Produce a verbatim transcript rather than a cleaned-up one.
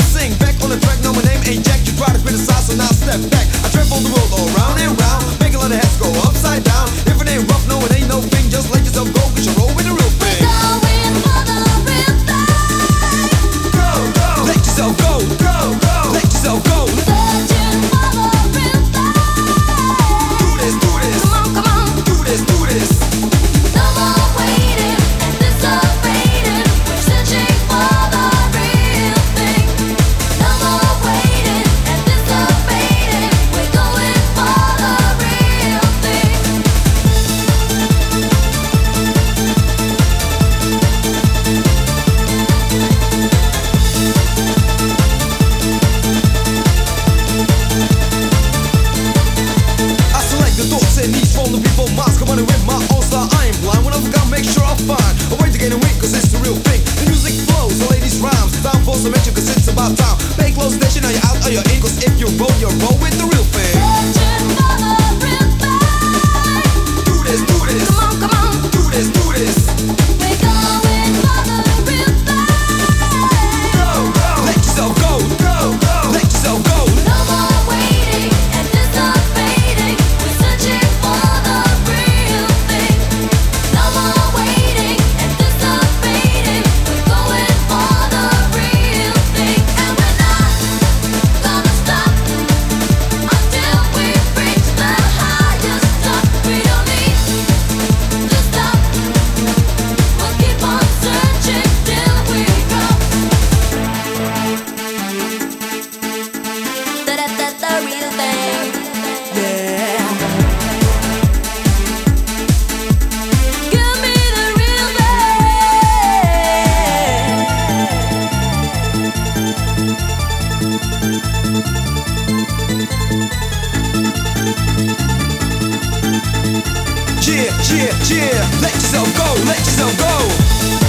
sing back on the track. No, my name ain't Jack. You try to criticize, so now step back. I travel the world all round and round, make a lot of heads go upside down. If it ain't rough, no, it ain't no thing. Just let yourself go, cause you roll with the real thing. Going for the real thing. Go, go. Let yourself go, go, go. Let yourself go. Searching for the real thing. Do this, do this. Come on, come on. Do this, do this. No more waiting, anticipating. We're searching for the real thing. No more waiting, anticipating. We're going for the real thing. I select the thoughts and needs from the people. Minds combining with my own style. I ain't blind. When I forgot, make sure I find a way to gain a win, cause it's the real thing. The music flows, the ladies rhymes. Time for some action, cause it's about time. Pay close attention, are you out or you're in? Cause if you roll, you roll with the real thing. Searching for the real thing. Do this, do this. Come on, come on. Do this, do this. We're going for the real thing. Go, go. Let yourself go, go, go. Let yourself go. No more waiting, anticipating. We're searching for the real thing. No more waiting, anticipating. We're going for the real thing, and we're not gonna stop until we reach the highest top. We don't need to stop. We'll keep on searching till we drop. That that's the real thing. Yeah. Give me the real Yeah, yeah, yeah. Let yourself go, let yourself go.